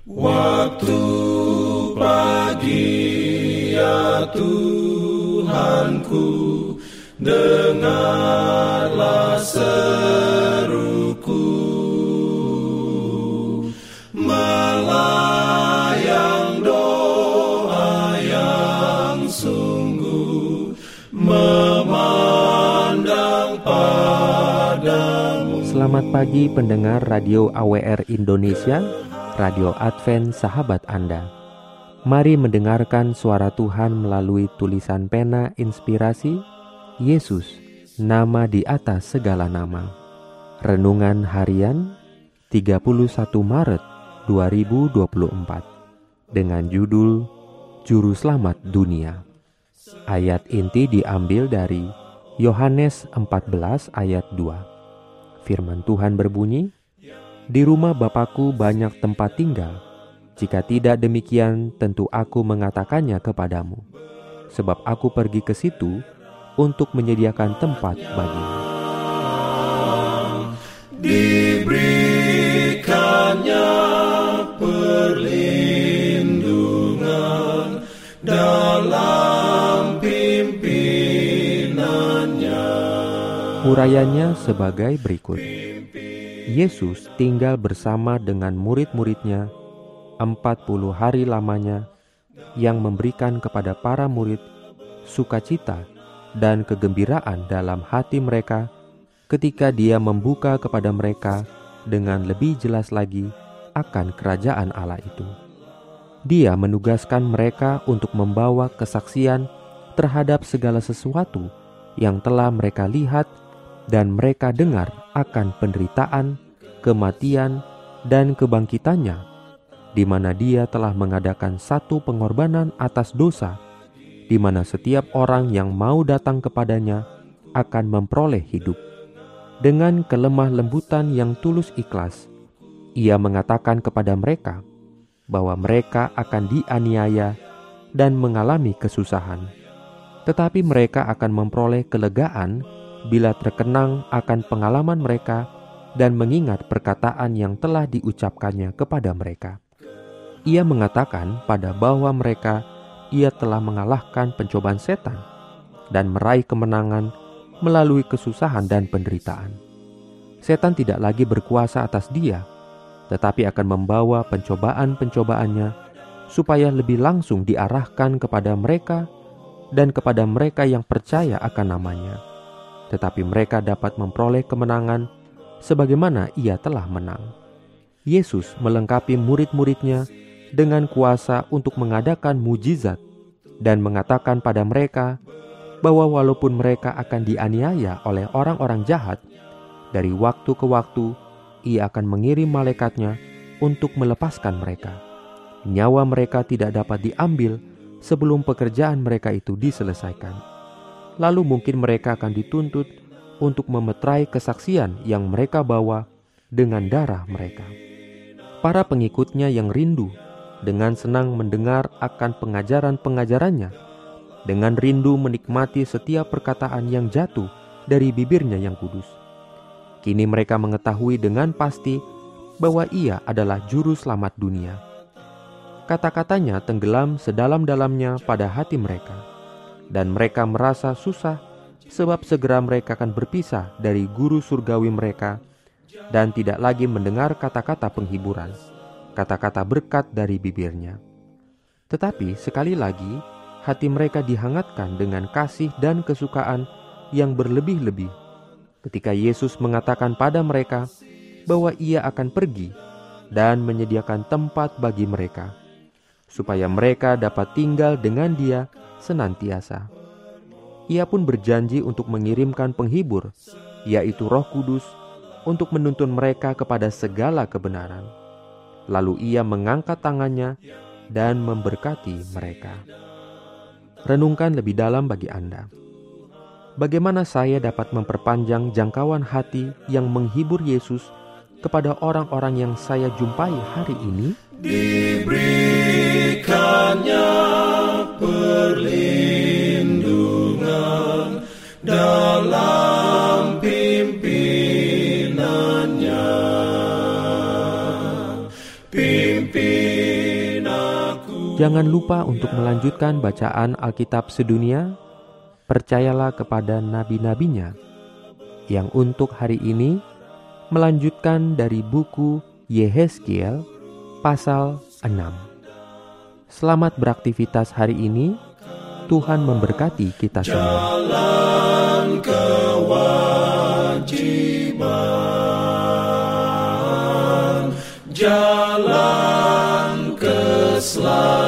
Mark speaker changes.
Speaker 1: Waktu pagi ya Tuhanku, dengarlah seruku, melayang doa yang sungguh, memandang padamu.
Speaker 2: Selamat pagi pendengar Radio AWR Indonesia, Radio Advent Sahabat Anda. Mari mendengarkan suara Tuhan melalui tulisan pena inspirasi Yesus, nama di atas segala nama. Renungan harian 31 Maret 2024 dengan judul Juru Selamat Dunia. Ayat inti diambil dari Yohanes 14 ayat 2. Firman Tuhan berbunyi, "Di rumah Bapakku banyak tempat tinggal. Jika tidak demikian, tentu aku mengatakannya kepadamu. Sebab aku pergi ke situ untuk menyediakan tempat bagimu."
Speaker 1: Diberikannya perlindungan dalam pimpinannya.
Speaker 2: Urayanya sebagai berikut. Yesus tinggal bersama dengan murid-muridnya 40 hari lamanya, yang memberikan kepada para murid sukacita dan kegembiraan dalam hati mereka ketika Dia membuka kepada mereka dengan lebih jelas lagi akan kerajaan Allah itu. Dia menugaskan mereka untuk membawa kesaksian terhadap segala sesuatu yang telah mereka lihat dan mereka dengar akan penderitaan, kematian, dan kebangkitannya, di mana Dia telah mengadakan satu pengorbanan atas dosa, di mana setiap orang yang mau datang kepadanya akan memperoleh hidup. Dengan kelemah lembutan yang tulus ikhlas, Ia mengatakan kepada mereka bahwa mereka akan dianiaya dan mengalami kesusahan. Tetapi mereka akan memperoleh kelegaan bila terkenang akan pengalaman mereka dan mengingat perkataan yang telah diucapkannya kepada mereka. Ia mengatakan bahwa mereka Ia telah mengalahkan pencobaan setan dan meraih kemenangan melalui kesusahan dan penderitaan. Setan tidak lagi berkuasa atas Dia, tetapi akan membawa pencobaan-pencobaannya supaya lebih langsung diarahkan kepada mereka dan kepada mereka yang percaya akan namanya. Tetapi mereka dapat memperoleh kemenangan sebagaimana Ia telah menang. Yesus melengkapi murid-muridnya dengan kuasa untuk mengadakan mujizat dan mengatakan pada mereka bahwa walaupun mereka akan dianiaya oleh orang-orang jahat, dari waktu ke waktu Ia akan mengirim malaikatnya untuk melepaskan mereka. Nyawa mereka tidak dapat diambil sebelum pekerjaan mereka itu diselesaikan. Lalu mungkin mereka akan dituntut untuk memeterai kesaksian yang mereka bawa dengan darah mereka. Para pengikutnya yang rindu dengan senang mendengar akan pengajaran-pengajarannya, dengan rindu menikmati setiap perkataan yang jatuh dari bibirnya yang kudus. Kini mereka mengetahui dengan pasti bahwa Ia adalah Juru Selamat dunia. Kata-katanya tenggelam sedalam-dalamnya pada hati mereka, dan mereka merasa susah sebab segera mereka akan berpisah dari guru surgawi mereka dan tidak lagi mendengar kata-kata penghiburan, kata-kata berkat dari bibirnya. Tetapi sekali lagi hati mereka dihangatkan dengan kasih dan kesukaan yang berlebih-lebih ketika Yesus mengatakan pada mereka bahwa Ia akan pergi dan menyediakan tempat bagi mereka, supaya mereka dapat tinggal dengan Dia senantiasa. Ia pun berjanji untuk mengirimkan penghibur, yaitu Roh Kudus, untuk menuntun mereka kepada segala kebenaran. Lalu Ia mengangkat tangannya dan memberkati mereka. Renungkan lebih dalam bagi Anda. Bagaimana saya dapat memperpanjang jangkauan hati yang menghibur Yesus kepada orang-orang yang saya jumpai hari ini?
Speaker 1: Diberikannya perlindungan dalam pimpinannya. Pimpin
Speaker 2: Jangan lupa untuk melanjutkan bacaan Alkitab sedunia. Percayalah kepada nabi-nabinya yang untuk hari ini melanjutkan dari buku Yehezkiel pasal 6. Selamat beraktivitas hari ini. Tuhan memberkati kita semua.
Speaker 1: Jalan kewajiban, jalan keselamatan.